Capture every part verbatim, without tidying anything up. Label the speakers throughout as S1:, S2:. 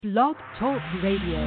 S1: Blog Talk Radio.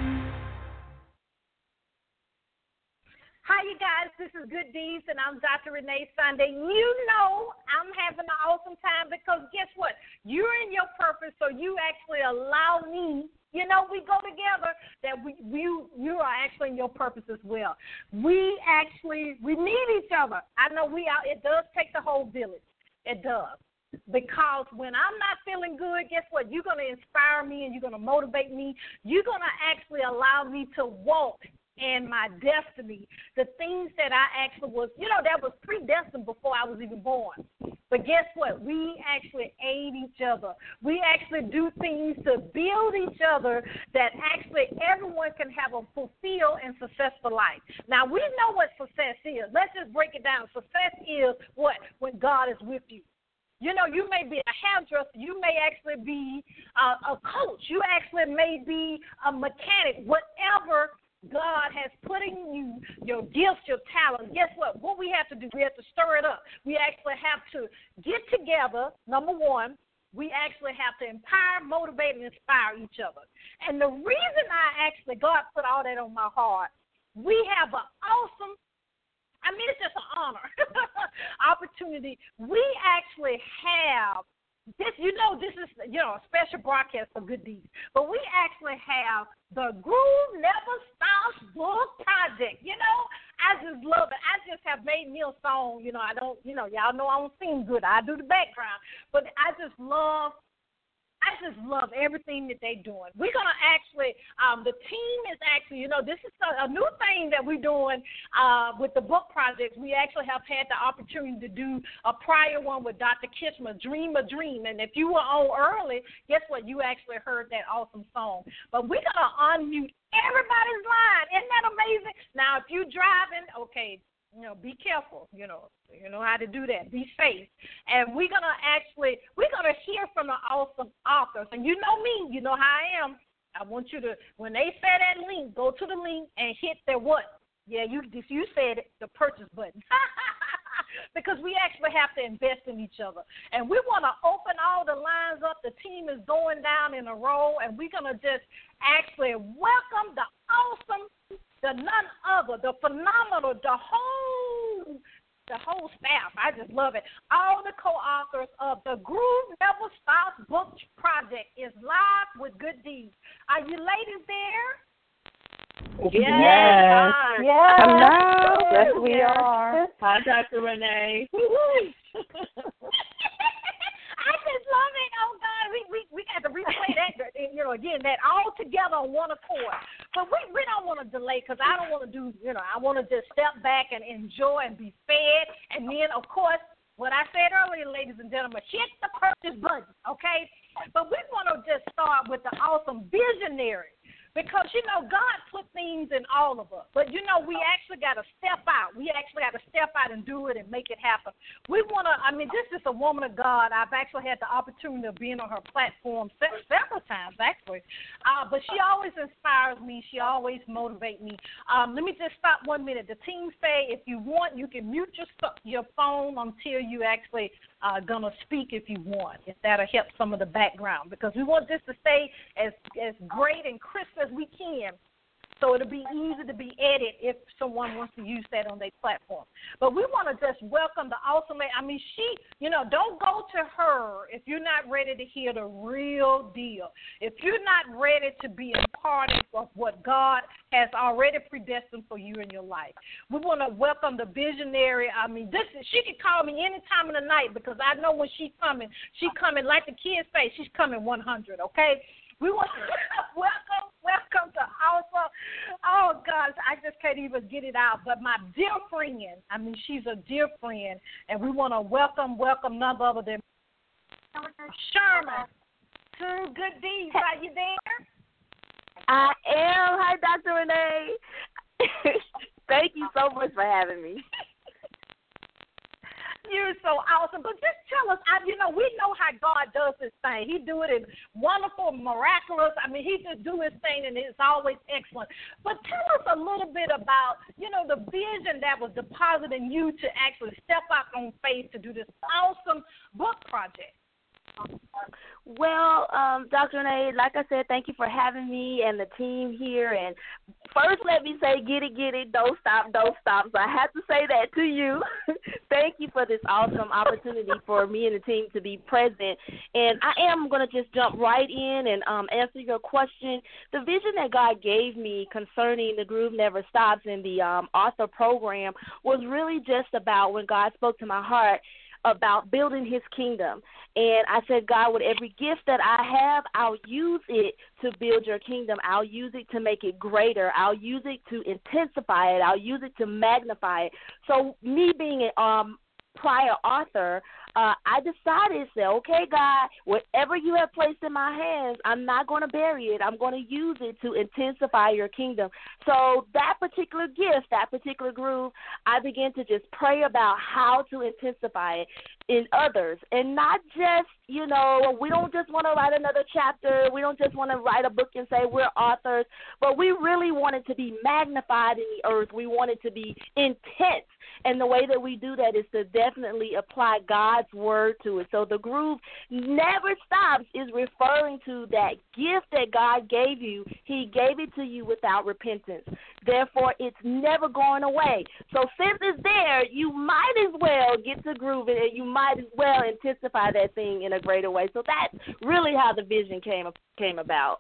S2: Hi, you guys. This is Good Deeds, and I'm Doctor Renee Sunday. You know I'm having an awesome time because guess what? You're in your purpose, so you actually allow me. You know, we go together. That we you you are actually in your purpose as well. We actually we need each other. I know we are. It does take the whole village. It does. Because when I'm not feeling good, guess what? You're going to inspire me and you're going to motivate me. You're going to actually allow me to walk in my destiny, the things that I actually was, you know, that was predestined before I was even born. But guess what? We actually aid each other. We actually do things to build each other that actually everyone can have a fulfilled and successful life. Now, we know what success is. Let's just break it down. Success is what? When God is with you. You know, you may be a hairdresser. You may actually be a, a coach. You actually may be a mechanic. Whatever God has put in you, your gifts, your talents, guess what? What we have to do, we have to stir it up. We actually have to get together, number one. We actually have to empower, motivate, and inspire each other. And the reason I actually, God put all that on my heart, we have an awesome I mean, it's just an honor, opportunity. We actually have this, you know, this is, you know, a special broadcast for Good Deeds, but we actually have the Groove Never Stops Book Project. You know, I just love it. I just have made me a song. You know, I don't, you know, y'all know I don't sing good. I do the background, but I just love I just love everything that they're doing. We're going to actually, um, the team is actually, you know, this is a, a new thing that we're doing uh, with the book projects. We actually have had the opportunity to do a prior one with Doctor Kishma, Dream a Dream. And if you were on early, guess what? You actually heard that awesome song. But we're going to unmute everybody's line. Isn't that amazing? Now, if you're driving, okay, you know, be careful, you know, you know how to do that. Be safe. And we're going to actually, we're going to hear from the awesome authors. And you know me, you know how I am. I want you to, when they say that link, go to the link and hit their what? Yeah, you you said it, the purchase button. Because we actually have to invest in each other. And we want to open all the lines up. The team is going down in a row, and we're going to just actually welcome the awesome, the none other, the phenomenal, the whole, the whole staff. I just love it. All the co-authors of the Groove Never Stops Book Project is live with Good Deeds. Are you ladies there?
S3: Yes. Yes.
S4: Yes.
S3: Hello.
S4: Yes, we are.
S3: Hi, Doctor Renee.
S2: I just love it. Oh, God. We we, we got to replay that, you know, again, that all together on one accord. But we, we don't want to delay because I don't want to do, you know, I want to just step back and enjoy and be fed. And then, of course, what I said earlier, ladies and gentlemen, hit the purchase button, okay? But we want to just start with the awesome visionary. Because, you know, God put things in all of us. But, you know, we actually got to step out. We actually got to step out and do it and make it happen. We want to, I mean, this is a woman of God. I've actually had the opportunity of being on her platform se- several times, actually. Uh, but she always inspires me. She always motivates me. Um, let me just stop one minute. The team say if you want, you can mute your, your phone until you actually uh, going to speak if you want, if that'll help some of the background. Because we want this to stay as, as great and crisp as we can, so it'll be easy to be edited if someone wants to use that on their platform. But we want to just welcome the awesome lady. I mean, she, you know, don't go to her if you're not ready to hear the real deal. If you're not ready to be a part of what God has already predestined for you in your life. We want to welcome the visionary. I mean, this is, she can call me any time of the night because I know when she's coming, she's coming, like the kids say, she's coming one hundred, okay? We want to welcome, welcome to also, oh, God, I just can't even get it out. But my dear friend, I mean, she's a dear friend, and we want to welcome, welcome none other than Sherman to Good Deeds. Are you there?
S4: I am. Hi, Doctor Renee. Thank you so much for having me.
S2: You're so awesome. But just tell us, I, you know, we know how God does his thing. He do it in wonderful, miraculous. I mean, he just do his thing, and it's always excellent. But tell us a little bit about, you know, the vision that was deposited in you to actually step out on faith to do this awesome book project.
S4: Well, um, Doctor Renee, like I said, thank you for having me and the team here. And first, let me say, get it, get it, don't stop, don't stop. So I have to say that to you. Thank you for this awesome opportunity for me and the team to be present. And I am going to just jump right in and um, answer your question. The vision that God gave me concerning The Groove Never Stops in the um, author program was really just about when God spoke to my heart about building his kingdom. And I said, God, with every gift that I have, I'll use it to build your kingdom. I'll use it to make it greater. I'll use it to intensify it. I'll use it to magnify it. So me being a um, prior author, uh, I decided, say, okay, God, whatever you have placed in my hands, I'm not going to bury it. I'm going to use it to intensify your kingdom. So that particular gift, that particular groove, I began to just pray about how to intensify it in others. And not just, you know, we don't just want to write another chapter. We don't just want to write a book and say we're authors, but we really want it to be magnified in the earth. We want it to be intense. And the way that we do that is to definitely apply God's word to it. So the groove never stops is referring to that gift that God gave you. He gave it to you without repentance. Therefore, it's never going away. So since it's there, you might as well get to grooving, and you might as well intensify that thing in a greater way. So that's really how the vision came came about.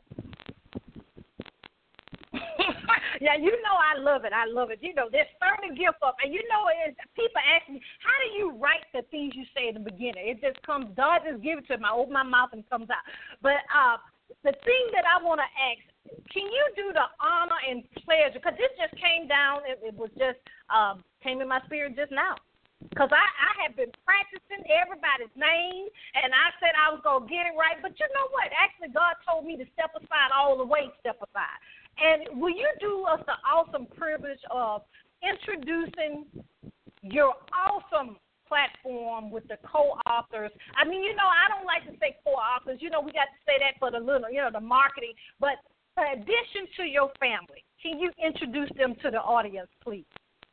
S2: Yeah, you know I love it. I love it. You know, there's certain gift up. And you know, it's, people ask me, how do you write the things you say in the beginning? It just comes, God just gives it to me. I open my mouth and it comes out. But uh, the thing that I want to ask, can you do the honor and pleasure? Because this just came down. It, it was just, um, came in my spirit just now. Because I, I have been practicing everybody's name, and I said I was going to get it right. But you know what? Actually, God told me to step aside all the way, step aside. And will you do us the awesome privilege of introducing your awesome platform with the co-authors? I mean, you know, I don't like to say co-authors. You know, we got to say that for the little, you know, the marketing. But in addition to your family, can you introduce them to the audience, please?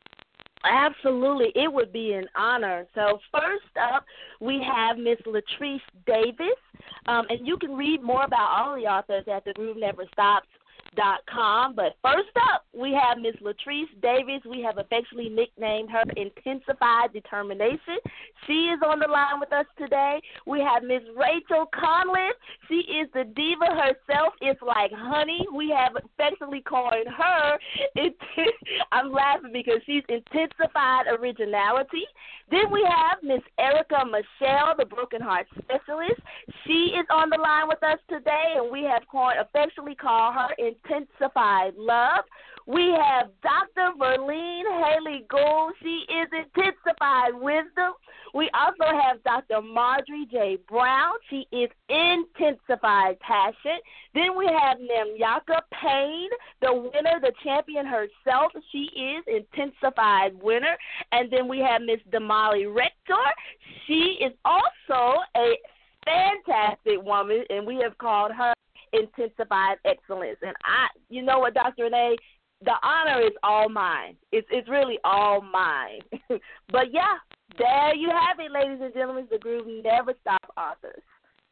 S4: Absolutely. It would be an honor. So first up, we have Miss Latrice Davis. Um, and you can read more about all the authors at the groove never stops dot com. But first up, we have Miss Latrice Davis. We have affectionately nicknamed her Intensified Determination. She is on the line with us today. We have Miss Rachel Conlon. She is the diva herself. It's like honey. We have affectionately called her, I'm laughing because she's Intensified Originality. Then we have Miss Erica Michelle, the Broken Heart Specialist. She is on the line with us today, and we have called, affectionately called her Intensified Love. We have Doctor Verlene Haley Gould. She is Intensified Wisdom. We also have Doctor Marjorie J. Brown. She is Intensified Passion. Then we have Namyaka Payne, the winner, the champion herself. She is Intensified Winner. And then we have Miss Damali Rector. She is also a fantastic woman, and we have called her Intensified Excellence. And I, you know what, Doctor Renee, the honor is all mine. It's it's really all mine. But yeah, there you have it, ladies and gentlemen. The Groove Never Stops authors.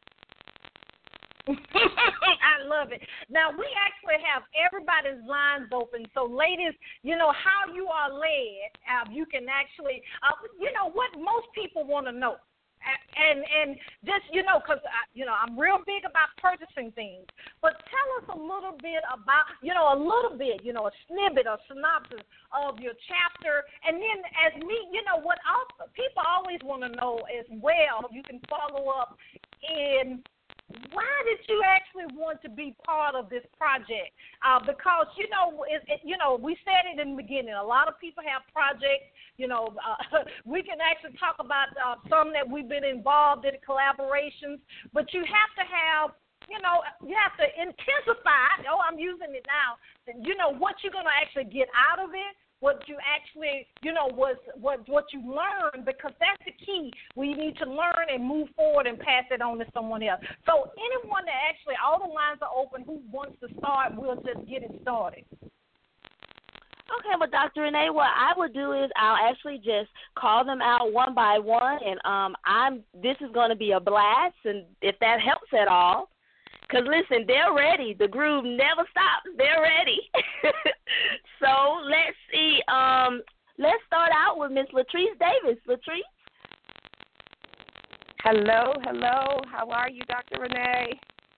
S2: I love it. Now, we actually have everybody's lines open. So, ladies, you know, how you are led, uh, you can actually, uh, you know, what most people want to know. And and just, you know, because, you know, I'm real big about purchasing things. But tell us a little bit about, you know, a little bit, you know, a snippet, a synopsis of your chapter. And then as me, you know, what also, people always want to know as well, you can follow up in why did you actually want to be part of this project? Uh, because, you know, it, it, you know, we said it in the beginning. A lot of people have projects. You know, uh, we can actually talk about uh, some that we've been involved in collaborations. But you have to have, you know, you have to intensify. Oh, I'm using it now. You know, what you're going to actually get out of it. What you actually, you know, was what what you learned, because that's the key. We need to learn and move forward and pass it on to someone else. So anyone that actually, all the lines are open, who wants to start, we'll just get it started.
S4: Okay, well, Doctor Renee, what I would do is I'll actually just call them out one by one, and um, I'm. This is going to be a blast, and if that helps at all, because listen, they're ready. The groove never stops. They're ready. So let's see. Um, let's start out with Miss Latrice Davis. Latrice.
S5: Hello, hello. How are you, Doctor Renee?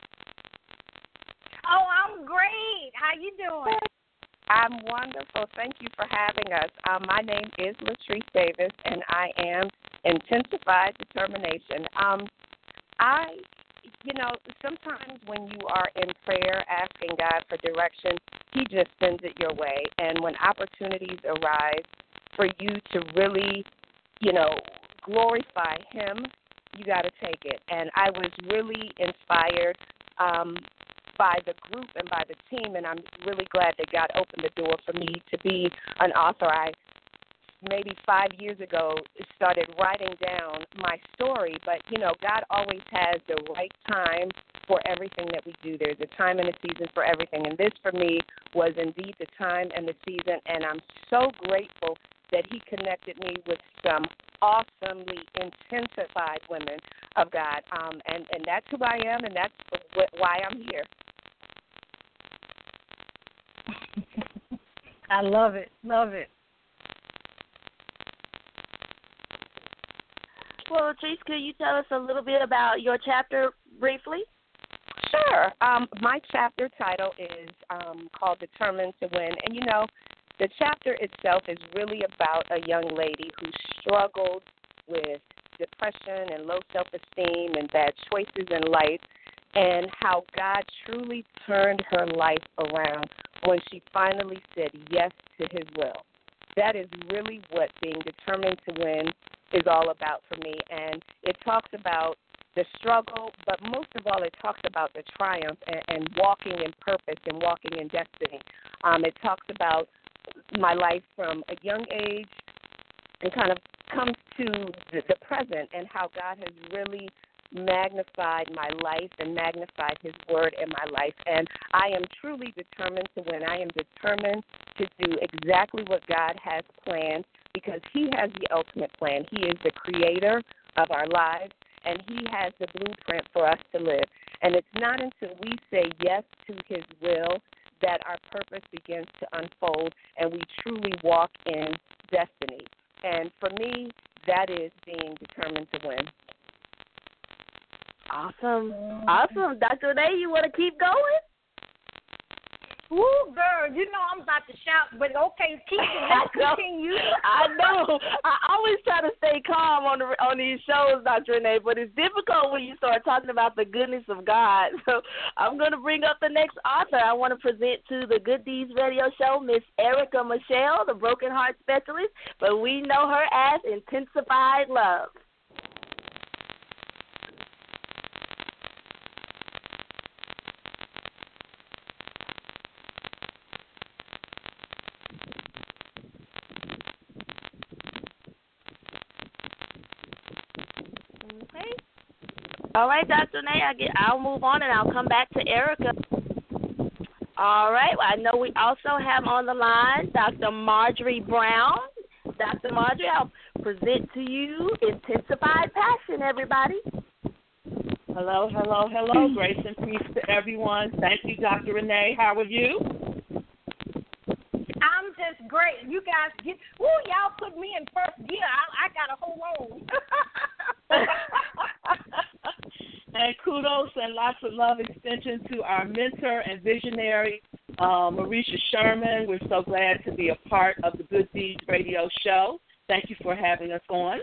S2: Oh, I'm great. How you doing?
S5: I'm wonderful. Thank you for having us. Um, my name is Latrice Davis, and I am Intensified Determination. Um, I, you know, sometimes when you are in prayer asking God for direction, He just sends it your way. And when opportunities arise for you to really, you know, glorify Him, you got to take it. And I was really inspired um, by the group and by the team, and I'm really glad that God opened the door for me to be an author. I maybe five years ago started writing down my story, but, you know, God always has the right time for everything that we do. There's a time and a season for everything, and this for me was indeed the time and the season, and I'm so grateful that He connected me with some awesomely intensified women of God, um, and, and that's who I am, and that's why I'm here.
S2: I love it, love it.
S4: Well, Latrice, could you tell us a little bit about your chapter briefly?
S5: Sure. Um, my chapter title is um, called Determined to Win, and, you know, the chapter itself is really about a young lady who struggled with depression and low self-esteem and bad choices in life, and how God truly turned her life around when she finally said yes to His will. That is really what being determined to win is all about for me, and it talks about the struggle, but most of all, it talks about the triumph and, and walking in purpose and walking in destiny. Um, it talks about my life from a young age and kind of comes to the, the present, and how God has really magnified my life and magnified His word in my life. And I am truly determined to win. I am determined to do exactly what God has planned, because He has the ultimate plan. He is the creator of our lives, and He has the blueprint for us to live. And it's not until we say yes to His will that our purpose begins to unfold and we truly walk in destiny. And for me, that is being determined to win.
S4: Awesome. Awesome. Doctor Renee, you want to keep going?
S2: Woo, girl, you know I'm about to shout, but okay, keep it. Let's continue.
S4: I know. I always try to stay calm on the on these shows, Doctor Renee, but it's difficult when you start talking about the goodness of God. So I'm going to bring up the next author. I want to present to the Good Deeds Radio Show, Miss Erica Michelle, the Broken Heart Specialist, but we know her as Intensified Love. All right, Doctor Renee, I get, I'll move on and I'll come back to Erica. All right, well, I know we also have on the line Doctor Marjorie Brown. Doctor Marjorie, I'll present to you Intensified Passion, everybody.
S3: Hello, hello, hello. Grace and peace to everyone. Thank you, Doctor Renee. How are you?
S2: I'm just great. You guys get, woo, y'all put me in first gear. I, I got to hold on.
S3: And kudos and lots of love extension to our mentor and visionary, uh, Marisha Sherman. We're so glad to be a part of the Good Deeds Radio Show. Thank you for having us on.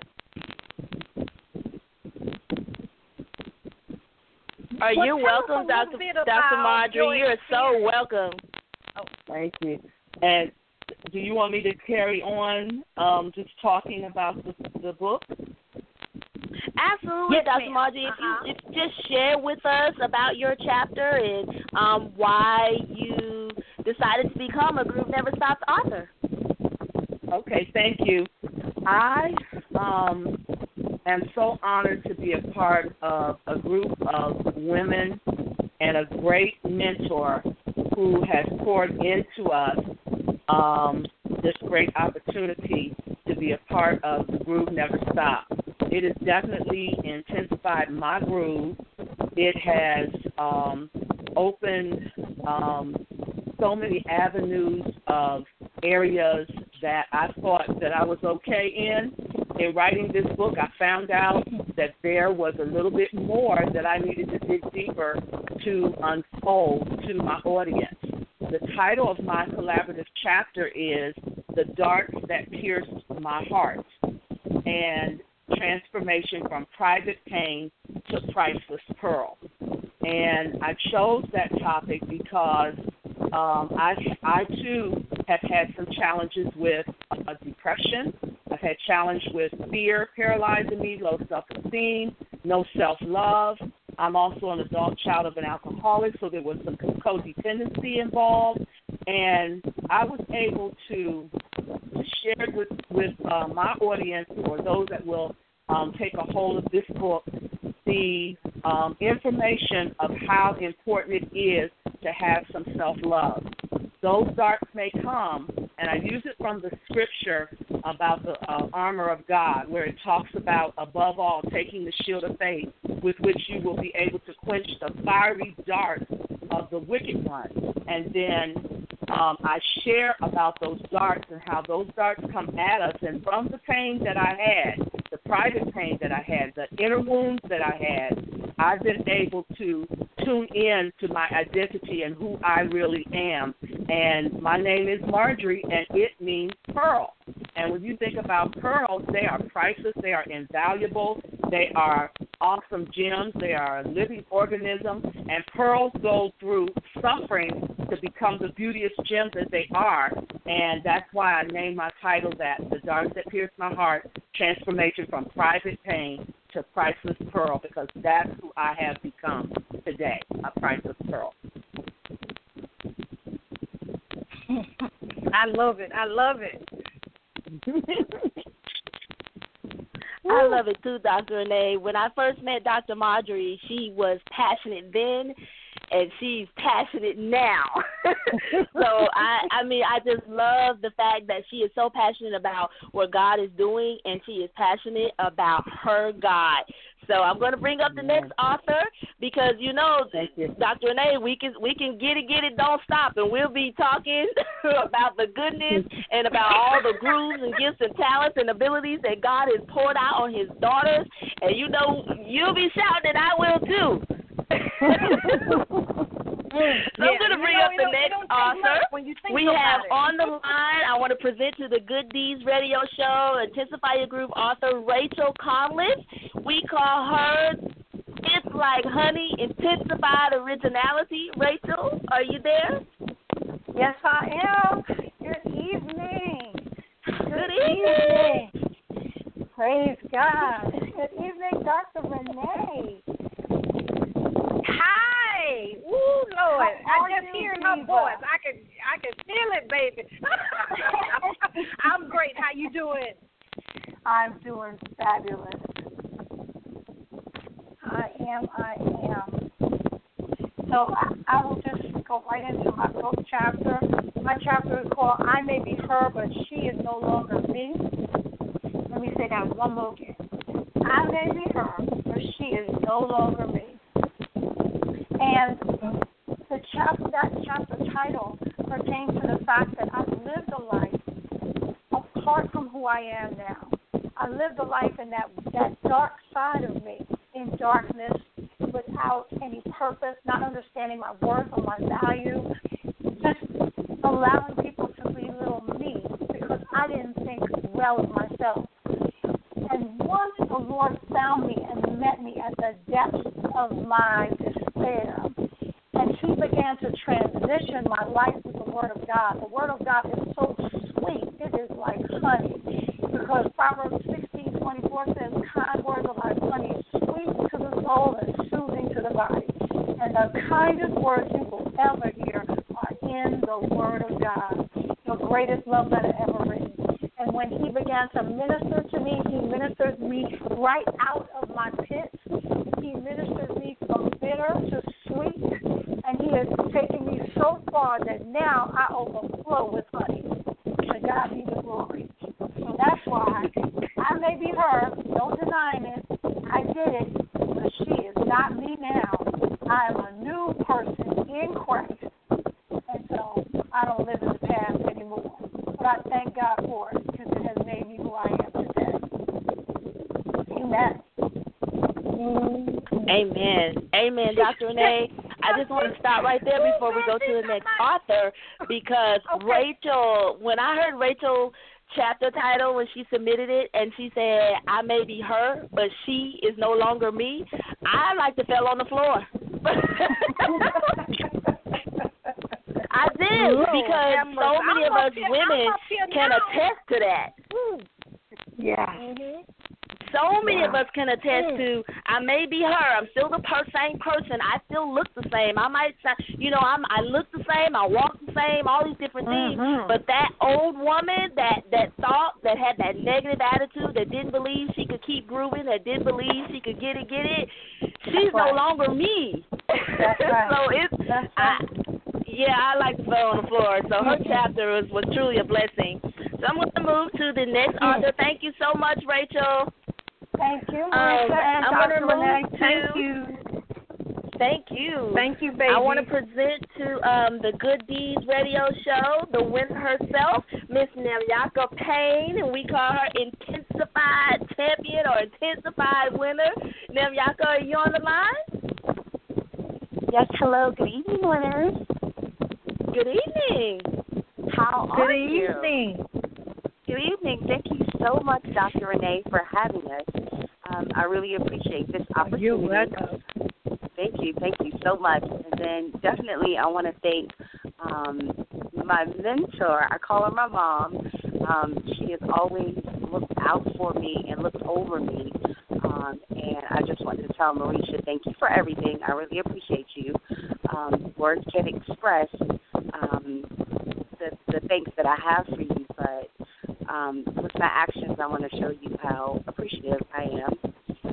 S4: Are
S2: well,
S4: you welcome, Doctor Doctor Marjorie? You're so welcome.
S3: Oh, thank you. And do you want me to carry on um, just talking about the, the book?
S4: Absolutely,
S2: yes,
S4: Doctor
S2: ma'am.
S4: Marjorie. If
S2: uh-huh.
S4: you if just share with us about your chapter and um, why you decided to become a Groove Never Stops author.
S3: Okay, thank you. I um, am so honored to be a part of a group of women and a great mentor who has poured into us um, this great opportunity to be a part of the Groove Never Stop. It has definitely intensified my groove. It has um, opened um, so many avenues of areas that I thought that I was okay in. In writing this book, I found out that there was a little bit more that I needed to dig deeper to unfold to my audience. The title of my collaborative chapter is The Darts That Pierced My Heart, and transformation from private pain to priceless pearl. And I chose that topic because um, I, I too have had some challenges with uh, depression. I've had challenge with fear paralyzing me, low self-esteem, no self-love. I'm also an adult child of an alcoholic, so there was some codependency involved. And I was able to share with, with uh, my audience, or those that will um, take a hold of this book, the um, information of how important it is to have some self-love. Those darts may come, and I use it from the scripture about the uh, armor of God, where it talks about, above all, taking the shield of faith, with which you will be able to quench the fiery darts of the wicked one. And then um, I share about those darts and how those darts come at us. And from the pain that I had, the private pain that I had, the inner wounds that I had, I've been able to tune in to my identity and who I really am. And my name is Marjorie, and it means pearl. And when you think about pearls, they are priceless, they are invaluable, they are awesome gems, they are a living organism, and pearls go through suffering to become the beauteous gems that they are. And that's why I named my title that, The Darts That Pierced My Heart, Transformation from Private Pain to Priceless Pearl, because that's who I have become today, a priceless pearl.
S2: I love it. I love it.
S4: I love it too, Doctor Renee. When I first met Doctor Marjorie, she was passionate then, and she's passionate now. So, I, I mean, I just love the fact that she is so passionate about what God is doing, and she is passionate about her God. So I'm going to bring up the next author because, you know, you. Doctor Renee, we can we can get it, get it, don't stop, and we'll be talking about the goodness and about all the grooves and gifts and talents and abilities that God has poured out on his daughters. And, you know, you'll be shouting, and I will too. So
S2: yeah,
S4: I'm going to bring
S2: know,
S4: up the next author. We have
S2: it.
S4: on the line, I want to present to the Good Deeds Radio Show, Intensify Your Groove author Rachel Conliffe. We call her It's Like Honey, Intensified Originality. Rachel, are you there?
S2: Yes, I am. Good evening. Good,
S4: Good evening.
S2: evening. Praise God. Good evening, Doctor Renee. Hi. Ooh, Lord.
S4: How
S2: I just
S4: you,
S2: hear her
S4: Diva?
S2: voice. I can I can feel it, baby. I'm great. How you doing?
S6: I'm doing fabulous. I am, I am. So I, I will just go right into my book chapter. My chapter is called I May Be Her, But She Is No Longer Me. Let me say that one more again. I may be her, but she is no longer me. And the chapter, that chapter title pertains to the fact that I've lived a life apart from who I am now. I lived a life in that, that dark side of me, in darkness, without any purpose, not understanding my worth or my value, just allowing people to belittle me because I didn't think well of myself. And once the Lord found me and met me at the depths of my despair, and he began to transition my life with the Word of God. The Word of God is so sweet. It is like honey. Because Proverbs sixteen twenty-four says, kind words are like honey, sweet to the soul and soothing to the body. And the kindest words you will ever hear are in the Word of God, the greatest love letter ever written. And when he began to minister to me, he ministered me right out of my pit. He ministered me from bitter to sweet. And he has taken me so far that now I overflow with honey. to God be the glory. So that's why I may be her, don't deny it. I did it, but she is not me now. I am a new person in Christ. And so I don't live in the past anymore. But I thank God for it because it has made me who I am today. Amen.
S4: Amen. Amen, Doctor Renee. I just want to stop right there before we go to the next author because
S2: Okay.
S4: Rachel, when I heard Rachel chapter title when she submitted it and she said, I may be her, but she is no longer me, I like to fell on the floor. I did
S2: Lord,
S4: because
S2: have
S4: so
S2: mercy.
S4: many
S2: I'm
S4: of
S2: up
S4: us
S2: here-
S4: women
S2: I'm up here
S4: can
S2: now.
S4: attest to that.
S6: Yeah.
S2: Mm-hmm.
S4: So many
S6: Yeah.
S4: of us can attest to, I may be her. I'm still the per- same person. I still look the same. I might, you know, I'm, I look the same. I walk the same. All these different things.
S6: Mhm.
S4: But that old woman that that thought, that had that negative attitude, that didn't believe she could keep grooving, that didn't believe she could get it, get it. She's
S6: right.
S4: no longer me.
S6: That's right.
S4: So it's,
S6: That's
S4: I,
S6: right.
S4: yeah, I like to fall on the floor. So her chapter was, was truly a blessing. So I'm going to move to the next author. Thank you so much, Rachel.
S6: Thank you,
S4: Um,
S6: Marissa and
S4: I'm
S6: Doctor
S4: gonna
S6: Renee.
S4: move
S6: Thank
S4: to-
S6: you.
S4: Thank you.
S6: Thank you, baby.
S4: I want to present to um, the Good Deeds Radio Show the winner herself, Miss Nelyaka Payne, and we call her Intensified Champion or Intensified Winner. Nelyaka, are you on the line?
S7: Yes, hello. Good evening, winners.
S4: Good evening.
S7: How
S6: Good
S7: are you?
S6: evening.
S7: Good evening. Thank you so much, Doctor Renee, for having us. Um, I really appreciate this opportunity.
S6: You're welcome.
S7: Thank you. Thank you so much. And then definitely I want to thank um, my mentor. I call her my mom. Um, she has always looked out for me and looked over me. Um, and I just wanted to tell Marisha, thank you for everything. I really appreciate you. Um, words can't express um, the, the thanks that I have for you, but um, with my actions, I want to show you how appreciative I am.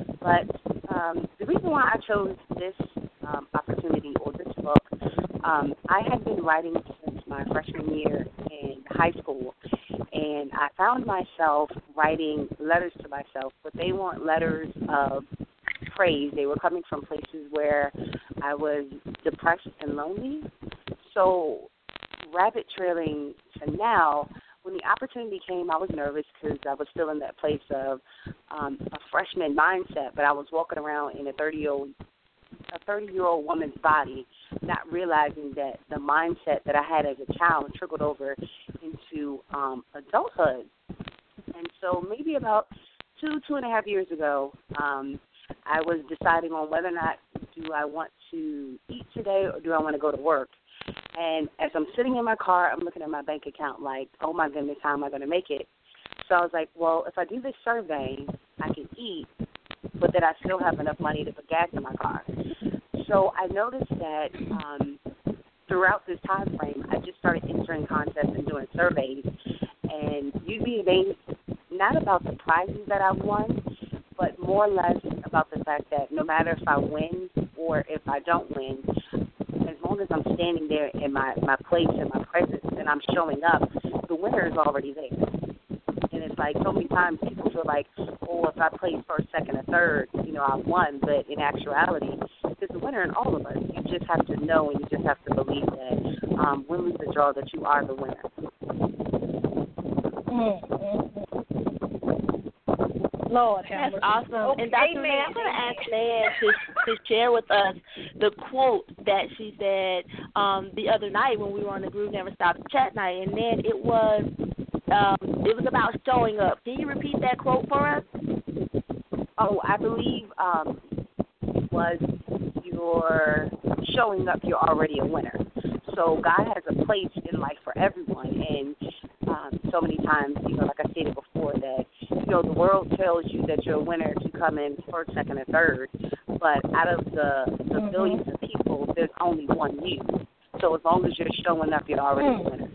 S7: But um, the reason why I chose this um, opportunity or this book, um, I had been writing since my freshman year in high school, and I found myself writing letters to myself, but they weren't letters of praise. They were coming from places where I was depressed and lonely. So rabbit trailing to now, when the opportunity came, I was nervous because I was still in that place of um, a freshman mindset, but I was walking around in a thirty-year-old a thirty-year-old woman's body, not realizing that the mindset that I had as a child trickled over into um, adulthood. And so maybe about two, two and a half years ago, um, I was deciding on whether or not do I want to eat today or do I want to go to work. And as I'm sitting in my car, I'm looking at my bank account like, oh, my goodness, how am I going to make it? So I was like, well, if I do this survey, I can eat, but then I still have enough money to put gas in my car. So I noticed that um, throughout this time frame, I just started entering contests and doing surveys. And you'd be amazed not about the prizes that I won, but more or less about the fact that no matter if I win or if I don't win, as long as I'm standing there in my, my place and my presence and I'm showing up, the winner is already there. And it's like so many times people feel like, oh, if I place first, second, or third, you know, I won. But in actuality, there's a winner in all of us. You just have to know and you just have to believe that um, win, lose, or draw, that you are the winner.
S6: Lord have
S4: That's
S6: mercy.
S4: awesome.
S6: Okay,
S4: and Doctor
S6: amen.
S4: Renee, I'm going to ask Nan to, to share with us the quote that she said um, the other night when we were on the Groove Never Stops chat night. And then it was um, it was about showing up. Can you repeat that quote for us?
S7: Oh, I believe um, was you're showing up, you're already a winner. So God has a place in life for everyone. And um, so many times, you know, like I stated before, that, you know, the world tells you that you're a winner if you come in first, second, or third. But out of the, the mm-hmm. billions of people, there's only one you. So as long as you're showing up, you're already mm. a winner.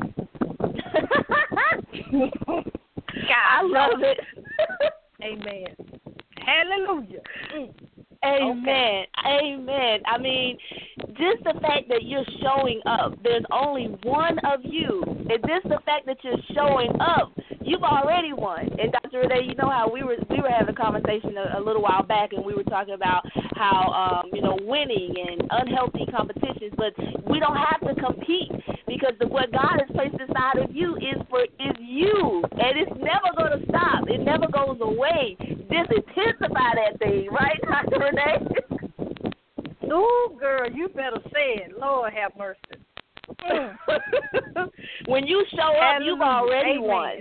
S4: I love it.
S6: Amen. Hallelujah.
S4: Amen. Okay. Amen. I mean, just the fact that you're showing up, there's only one of you, and just the fact that you're showing up, you've already won. And Doctor Renee, you know how we were we were having a conversation a, a little while back, and we were talking about how um, you know winning and unhealthy competitions, but we don't have to compete because the, what God has placed inside of you is for is you, and it's never going to stop. It never goes away. Just intensify that thing, right, Doctor Renee?
S2: Ooh, girl, you better say it. Lord have mercy. Mm.
S4: When you show up,
S2: Hallelujah.
S4: you've already
S2: Amen.
S4: won.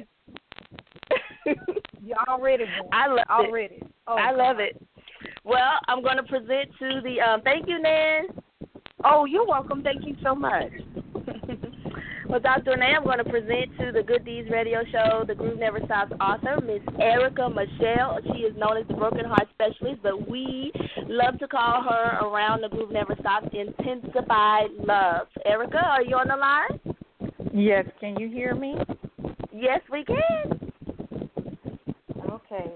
S2: You already won.
S4: I love
S2: already.
S4: it.
S2: Oh,
S4: I
S2: God.
S4: love it. Well, I'm going to present to the, um, thank you, Nan.
S5: Oh, you're welcome. Thank you so much.
S4: Well, Doctor Renee, I'm going to present to the Good Deeds Radio Show the Groove Never Stops author, Miss Erica Michelle. She is known as the Broken Heart Specialist, but we love to call her around the Groove Never Stops Intensified Love. Erica, are you on the line?
S6: Yes, can you hear me?
S4: Yes, we can.
S6: Okay.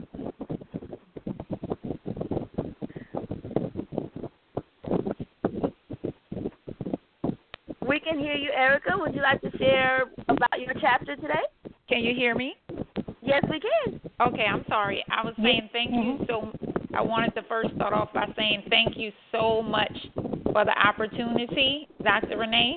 S4: We can hear you, Erica. Would you like to share about your chapter today?
S8: Can you hear me?
S4: Yes, we can.
S8: Okay, I'm sorry. I was saying thank you so I wanted to first start off by saying thank you so much for the opportunity, Doctor Renee.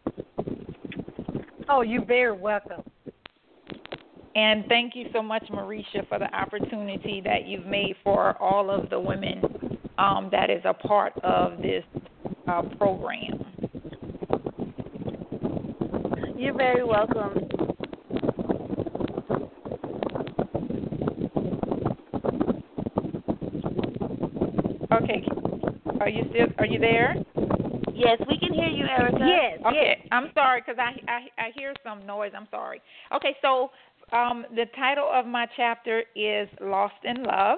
S2: Oh, you're very welcome.
S8: And thank you so much, Marisha, for the opportunity that you've made for all of the women um, that is a part of this uh, program.
S4: You're very welcome.
S8: Okay, are you still? Are you there?
S4: Yes, we can hear you, Erica.
S2: Yes,
S8: Okay,
S2: yes.
S8: I'm sorry because I, I I hear some noise. I'm sorry. Okay, so um, the title of my chapter is Lost in Love,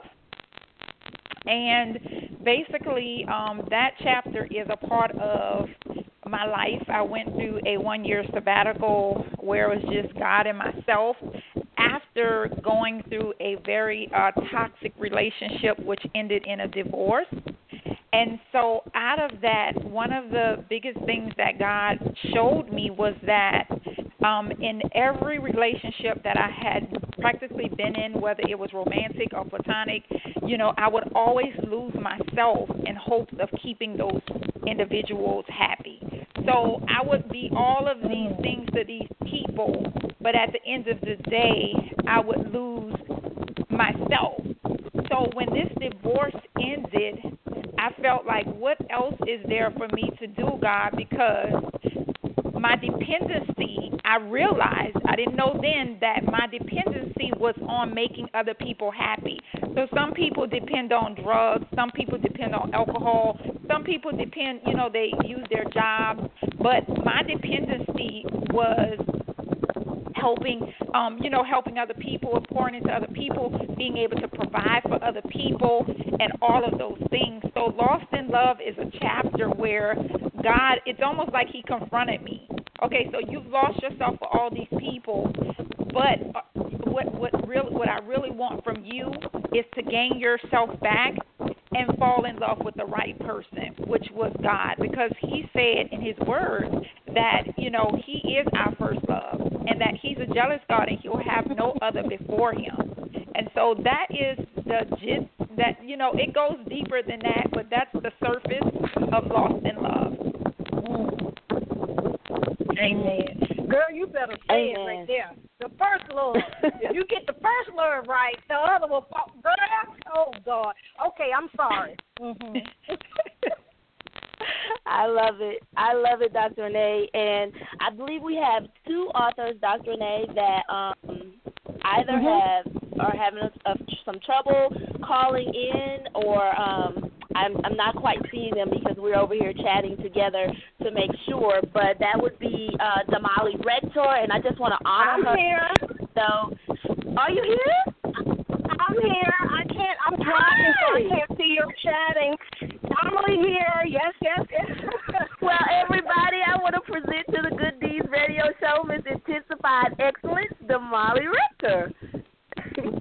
S8: and basically um, that chapter is a part of my life. I went through a one-year sabbatical where it was just God and myself after going through a very uh, toxic relationship which ended in a divorce. And so out of that, one of the biggest things that God showed me was that um, in every relationship that I had practically been in, whether it was romantic or platonic, you know, I would always lose myself in hopes of keeping those individuals happy. So I would be all of these things to these people, but at the end of the day, I would lose myself. So when this divorce ended, I felt like, what else is there for me to do, God? Because my dependency, I realized, I didn't know then that my dependency was on making other people happy. So some people depend on drugs, some people depend on alcohol, some people depend, you know, they use their jobs, but my dependency was helping, um, you know, helping other people, pouring into other people, being able to provide for other people, and all of those things. So Lost in Love is a chapter where God, it's almost like he confronted me. Okay, so you've lost yourself for all these people, but what what really what I really want from you is to gain yourself back and fall in love with the right person, which was God, because he said in his word that, you know, he is our first love and that he's a jealous God and he'll have no other before him. And so that is the gist that, you know, it goes deeper than that, but that's the surface of Lost in Love.
S2: Amen. Girl, you better say
S4: Amen.
S2: it right there. The first love. If you get the first love right, the other will fall. Girl, oh, God. Okay, I'm sorry. Mm-hmm.
S4: I love it. I love it, Doctor Renee. And I believe we have two authors, Doctor Renee, that um, either
S2: mm-hmm.
S4: have are having a, a, some trouble calling in, or um, I'm, I'm not quite seeing them because we're over here chatting together to make sure. But that would be uh, Damali Rector, and I just want to honor
S2: I'm
S4: her.
S2: here.
S4: So, are you here?
S2: I'm here. I can't. I'm driving, so I can't see you chatting. Damali here. Yes, yes, yes.
S4: Well, everybody, I want to present to the Good Deeds Radio Show Miss Intensified Excellence, Damali Rector.
S2: Say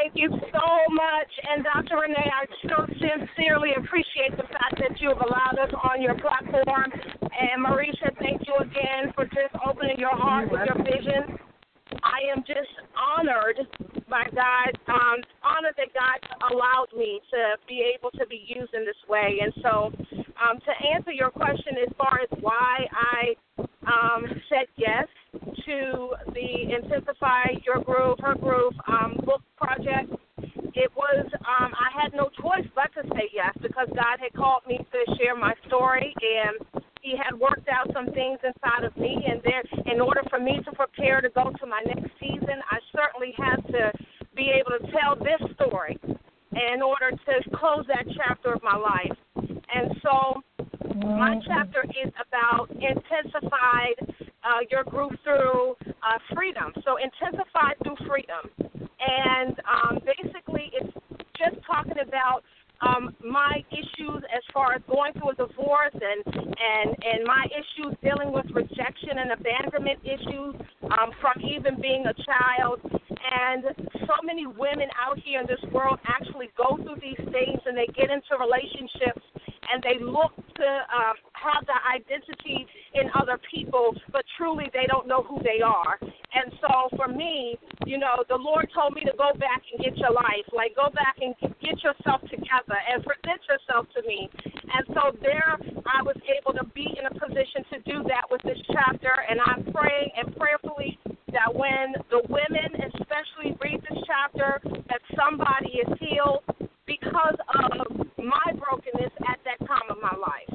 S5: Thank you so much. And Doctor Renee, I so sincerely appreciate the fact that you have allowed us on your platform. And Marisha, thank you again for just opening your heart with your vision. I am just honored by God, um, honored that God allowed me to be able to be used in this way. And so um, to answer your question as far as why I um, said yes to the Intensify Your Groove, Her Groove um, book project, it was, um, I had no choice but to say yes because God had called me to share my story, and He had worked out some things inside of me, and there, in order for me to prepare to go to my next season, I certainly had to be able to tell this story in order to close that chapter of my life. And so my chapter is about intensified uh, your groove through uh, freedom. So intensified through freedom. And um, basically it's just talking about Um, my issues as far as going through a divorce and, and, and my issues dealing with rejection and abandonment issues um, from even being a child. And so many women out here in this world actually go through these things and they get into relationships and they look to um, have the identity in other people, but truly they don't know who they are. And so for me, you know, the Lord told me to go back and get your life, like go back and get yourself together and present yourself to me. And so there I was able to be in a position to do that with this chapter, and I'm praying and prayerfully that when the women especially read this chapter, that somebody is healed because of my brokenness at that time of my life.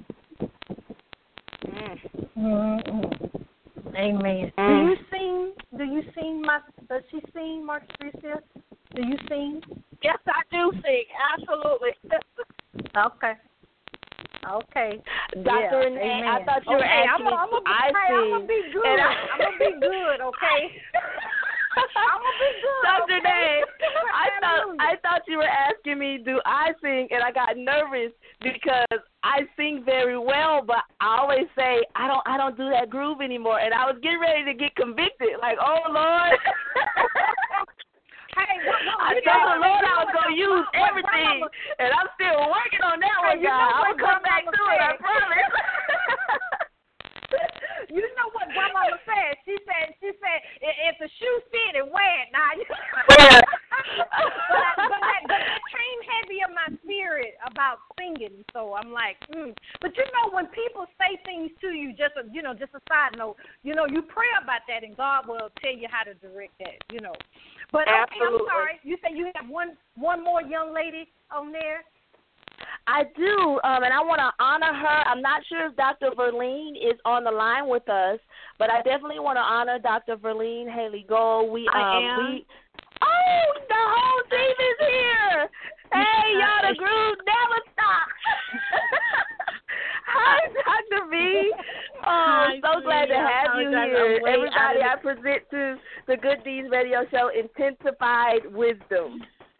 S2: Mm. Mm-hmm. Amen. Mm. Do you sing? Do you sing? My, does she sing, Marcia? Do you sing?
S5: Yes, I do sing. Absolutely.
S2: Okay. Okay.
S4: Doctor
S2: Yeah.
S4: Renee,
S2: Amen.
S4: I thought you were
S2: okay,
S4: asking
S2: I'm
S4: me.
S2: I'm gonna be,
S4: I
S2: hey,
S4: sing.
S2: I'm gonna be good.
S4: I,
S2: I'm gonna be good. Okay. I'm gonna be good.
S4: Doctor
S2: Okay?
S4: Renee, I thought I thought you were asking me, do I sing? And I got nervous because I sing very well, but I always say I don't I don't do that groove anymore. And I was getting ready to get convicted, like, oh Lord.
S2: Hey, what, what,
S4: I told the Lord I was going to use everything, and I'm still working on that one,
S2: hey,
S4: God. I'm going to come back to it, I promise.
S2: You know what Grandmama said? She said, she said, if the shoe fit, it wear it. Now, but, I, but, that, but that came heavy in my spirit about singing, so I'm like, hmm. But you know, when people say things to you, just a, you know, just a side note, you know, you pray about that, and God will tell you how to direct that, you know. But okay,
S5: Absolutely.
S2: I'm sorry. You say you have one one more young lady on there?
S4: I do, um, and I want to honor her. I'm not sure if Doctor Verlene is on the line with us, but I definitely want to honor Doctor Verlene Haley Gold. We, um,
S5: I am.
S4: We, oh, the whole team is here. Hey, y'all, the groove never stops. Hi, Doctor V. Oh, I'm so glad to have you here. Everybody, I present to the Good Deeds Radio Show, Intensified Wisdom.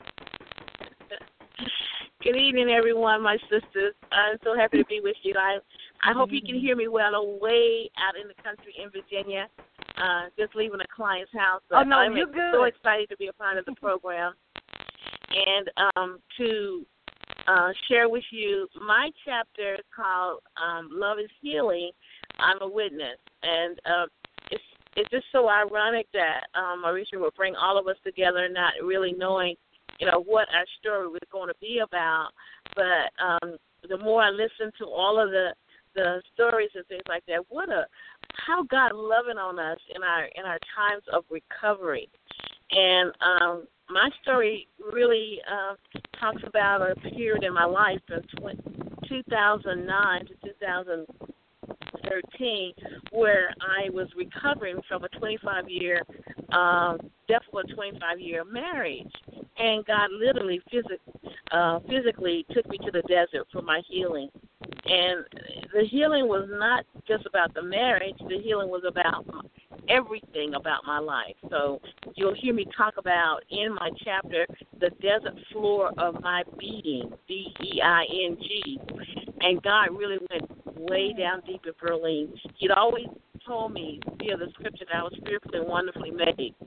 S9: Good evening, everyone, my sisters. I'm so happy to be with you. I I hope you can hear me well. I'm way out in the country in Virginia, uh, just leaving a client's house. But
S2: oh, no,
S9: I'm
S2: you're good.
S9: so excited to be a part of the program and um, to uh, share with you my chapter called um, Love is Healing. I'm a Witness. And uh, it's, it's just so ironic that um, Marisha will bring all of us together, not really knowing you know, what our story was going to be about. But um, the more I listen to all of the, the stories and things like that, what a, how God loving on us in our in our times of recovery. And um, my story really uh, talks about a period in my life from two thousand nine to two thousand thirteen, where I was recovering from a twenty-five year, um, death of a twenty-five year marriage. And God literally phys- uh, physically took me to the desert for my healing. And the healing was not just about the marriage. The healing was about everything about my life. So you'll hear me talk about in my chapter the desert floor of my being, D E I N G. And God really went way down deep in Berlin. He'd always told me via the scripture that I was fearfully and wonderfully made.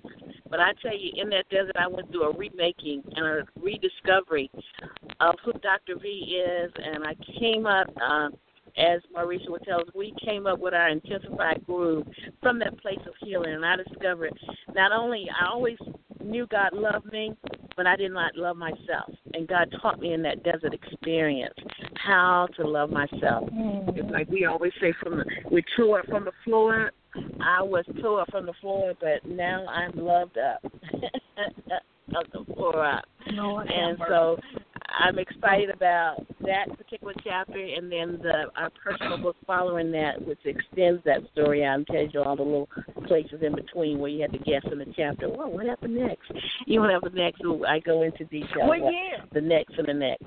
S9: But I tell you, in that desert, I went through a remaking and a rediscovery of who Doctor V is, and I came up, uh, as Marisha would tell us, we came up with our intensified groove from that place of healing, and I discovered not only I always knew God loved me, but I did not love myself, and God taught me in that desert experience how to love myself. Mm-hmm. It's like we always say, from the, we tore from the floor. I was tore from the floor, but now I'm loved up. Of the floor up. No, and so I'm excited about that particular chapter, and then the our personal book following that, which extends that story out and tells you all the little places in between where you had to guess in the chapter. Well, what happened next? You know what happened next? I go into detail.
S2: Well, yeah.
S9: The next and the next.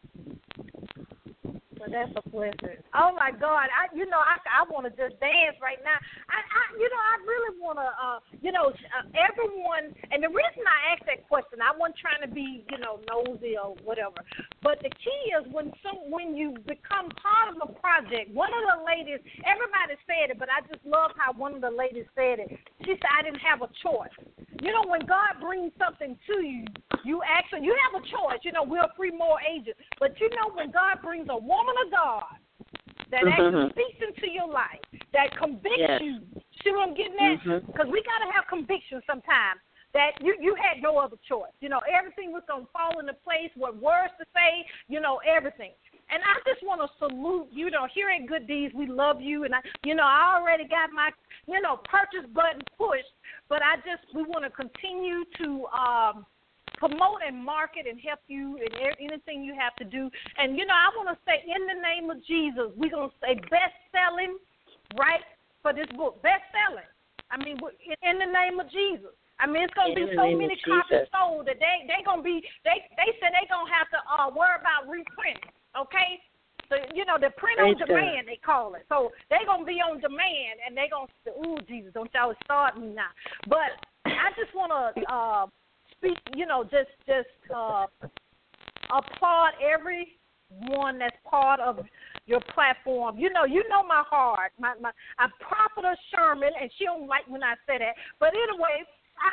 S2: Well, that's a pleasure. Oh my God, I you know I I want to just dance right now. I, I you know I really want to uh you know uh, everyone, and the reason I asked that question, I wasn't trying to be you know nosy or whatever, but the key is when some when you become part of a project. One of the ladies, everybody said it, but I just love how one of the ladies said it. She said I didn't have a choice. You know, when God brings something to you, you actually you have a choice. You know, we're free moral agents, but you know when God brings a woman of God that actually speaks into your life, that convicts yes. you. See what I'm getting at? Because mm-hmm. we got to have conviction sometimes that you, you had no other choice. You know, everything was going to fall into place, what words to say, you know, everything. And I just want to salute, you know, here at Good Deeds, we love you. And, I, you know, I already got my, you know, purchase button pushed, but I just, we want to continue to um, promote and market and help you in anything you have to do. And, you know, I want to say in the name of Jesus, we're going to say best-selling, right, for this book. Best-selling. I mean, in the name of Jesus. I mean, it's going to be so many copies sold that they they going to be, they they said they're going to have to uh, worry about reprinting, okay? So, you know, the print on demand, they call it. So they're going to be on demand, and they're going to say, ooh, Jesus, don't y'all start me now. But I just want to uh, speak, you know, just, just uh, applaud everyone that's part of your platform. You know, you know my heart. My, my, I Prophetess Sherman, and she don't like when I say that. But anyway, I,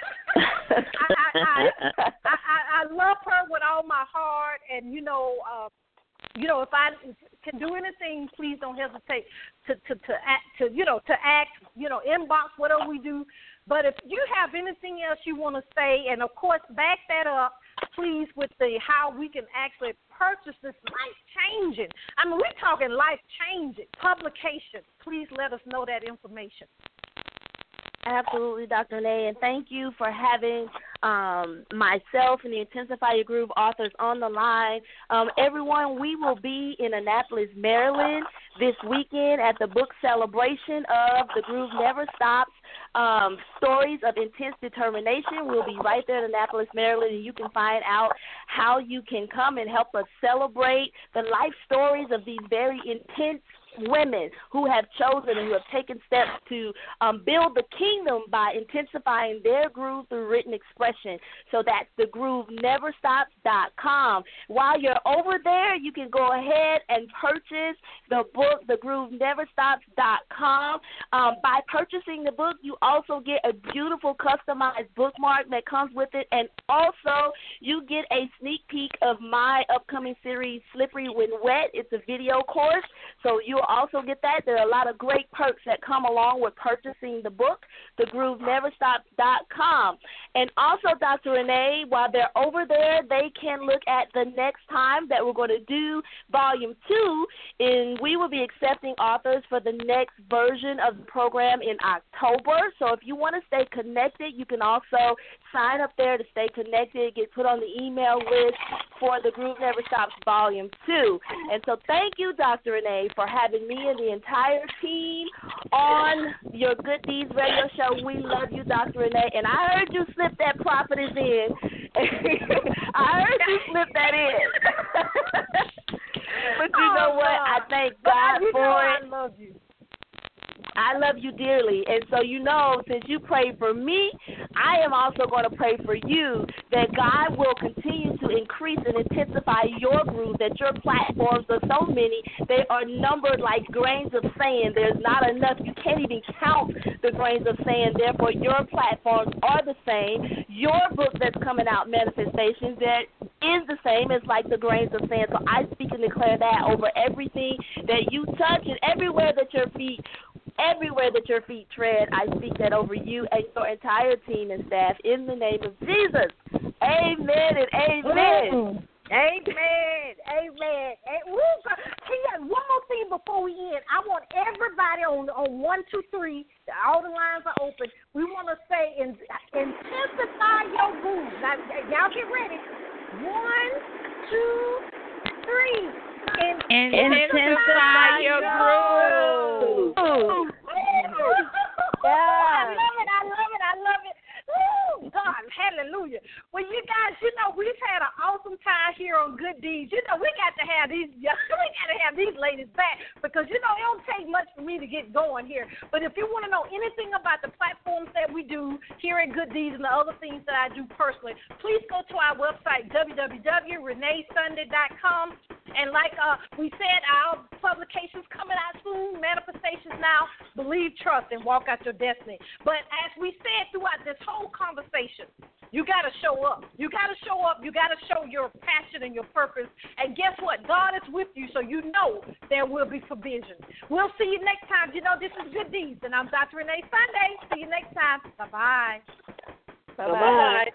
S2: I, I, I, I, I love her with all my heart, and, you know, uh, you know, if I can do anything, please don't hesitate to, to, to act, to, you know, to act, you know, inbox, whatever we do. But if you have anything else you want to say, and of course, back that up, please, with the how we can actually purchase this life-changing, I mean, we're talking life-changing publication. Please let us know that information.
S4: Absolutely, Doctor Renee, and thank you for having um, myself and the Intensify Your Groove authors on the line. Um, everyone, we will be in Annapolis, Maryland this weekend at the book celebration of The Groove Never Stops, um, Stories of Intense Determination. We'll be right there in Annapolis, Maryland, and you can find out how you can come and help us celebrate the life stories of these very intense women who have chosen and who have taken steps to um, build the kingdom by intensifying their groove through written expression. So that's the groove never stops dot com. While you're over there, you can go ahead and purchase the book, the groove never stops dot com. Um, by purchasing the book, you also get a beautiful customized bookmark that comes with it, and also you get a sneak peek of my upcoming series, Slippery When Wet. It's a video course, so you also get that. There are a lot of great perks that come along with purchasing the book, the groove never stops dot com. And also, Doctor Renee, while they're over there, they can look at the next time that we're going to do volume two, and we will be accepting authors for the next version of the program in October. So if you want to stay connected, you can also sign up there to stay connected, get put on the email list for the Groove Never Stops volume two. And so thank you, Doctor Renee, for having me and the entire team on your Good Deeds radio show. We love you, Doctor Renee. And I heard you slip that prophetess in. I heard you slip that in. But you oh, know what? God. I thank God
S2: you
S4: for
S2: know
S4: it.
S2: I love you.
S4: I love you dearly. And so, you know, since you prayed for me, I am also going to pray for you that God will continue to increase and intensify your group, that your platforms are so many, they are numbered like grains of sand. There's not enough. You can't even count the grains of sand. Therefore, your platforms are the same. Your book that's coming out, Manifestations, that is the same as like the grains of sand. So I speak and declare that over everything that you touch and everywhere that your feet Everywhere that your feet tread, I speak that over you and your entire team and staff in the name of Jesus. Amen and amen.
S2: Mm. Amen. Amen. A- Woo, God. Hey, yeah, one more thing before we end. I want everybody on on one, two, three. All the lines are open. We want to say in, intensify your groove. Now, y'all get ready. One, two, three. In-
S8: Intensify your groove.
S2: Yeah. I love it. I love it. I love it. Woo, God, hallelujah. Well, you guys, you know, we've had an awesome time here on Good Deeds. You know, we got to have these, we got to have these ladies back because, you know, it don't take much for me to get going here. But if you want to know anything about the platforms that we do here at Good Deeds and the other things that I do personally, please go to our website, w w w dot renee sunday dot com. And like uh, we said, our publication's coming out soon, Manifestations Now, Believe, Trust, and Walk Out Your Destiny. But as we said throughout this whole conversation, you got to show up. You got to show up. You got to show your passion and your purpose. And guess what? God is with you, so you know there will be provision. We'll see you next time. You know, this is Good Deeds, and I'm Doctor Renee Sunday. See you next time. Bye-bye.
S3: Bye-bye. Bye-bye.